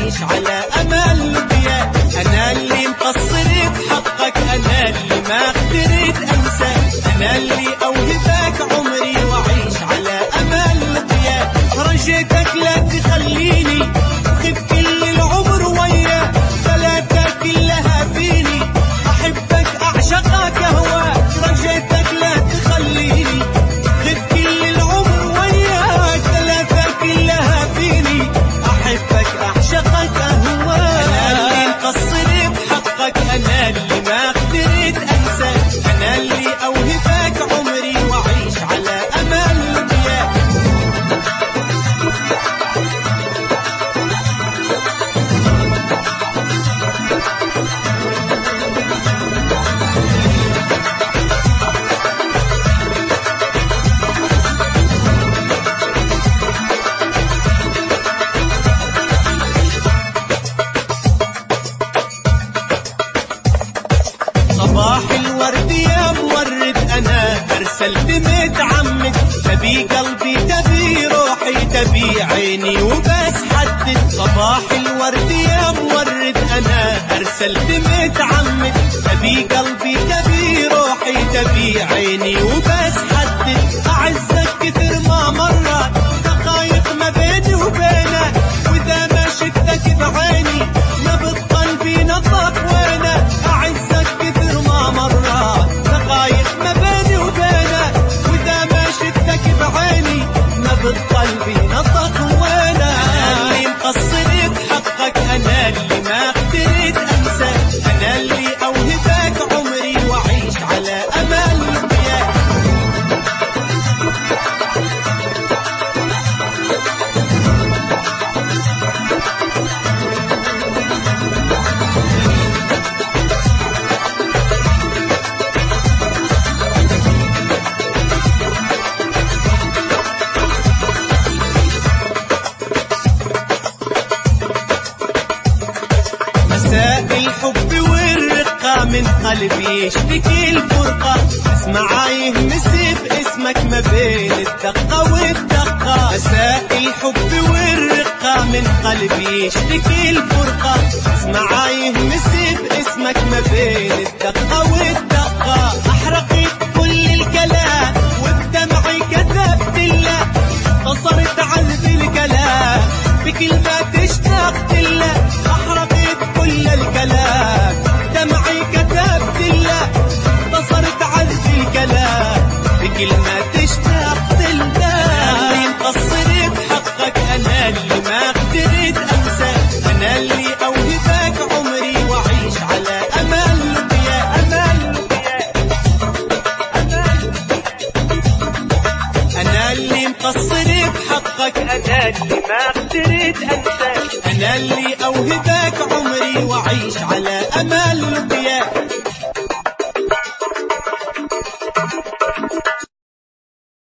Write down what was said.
وعيش على أمل لقيا. أنا اللي مقصر بحقك، أنا اللي ما قدرت أنسى، أنا اللي أوهبك عمري وعيش على أمل لقيا. رجيتك لا تخليني وخف كل العمر وياك، ثلاثة كلها فيني أحبك أعشقك أهواك. رجيتك لا تخليني خف كل العمر وياك، ثلاثة كلها فيني أحبك أعشقك أهواك. أنا اللي مقصر بحقك، أنا اللي ما قدرت أنسى، أنا اللي أوهبك عمري وعيش على أمل لقياك. صباح الورد يا مورد، أنا أرسلت متعمد، تبي قلبي تبي روحي تبي عيني وبس حدد. صباح الورد يا مورد، أنا أرسلت متعمد، تبي قلبي تبي روحي تبي عيني وبس حدد. أعزك كثر ما مرت دقايق ما بيني وبينك، وإذا ما شفتك بعيني ما بقلبي نطق وينك. أعزك كثر ما مرت دقايق ما بيني وبينك، وإذا ما شفتك بعيني ما بقلبي نطق وينك. أنا اللي مقصر بحقك، أنا اللي ما قدرت أنسى، أنا اللي أوهبك عمري وعيش على أمل لقياك. مساء الحب والرقة من قلبي يشتكي الفرقة، اسمع يهمس باسمك ما بين الدقة والدقة. مساء الحب والرقة من قلبي يشتكي الفرقة، اسمع يهمس باسمك ما بين الدقة والدقة. أحرقت كل الكلام وبدمعي كتبت له، قصرت عذب الكلام بكلمات اشتقت له. أحرقت كل الكلام دمعي كتبت له، قصرت عذب الكلام بكلمات اشتقت له. أنا اللي مقصر بحقك، أنا اللي ما قدرت أنسى، أنا اللي أوهبك عمري وعيش على أمل لقياك. أمل لقياك، أنا اللي مقصر بحقك، أنا اللي ما قدرت أنسى.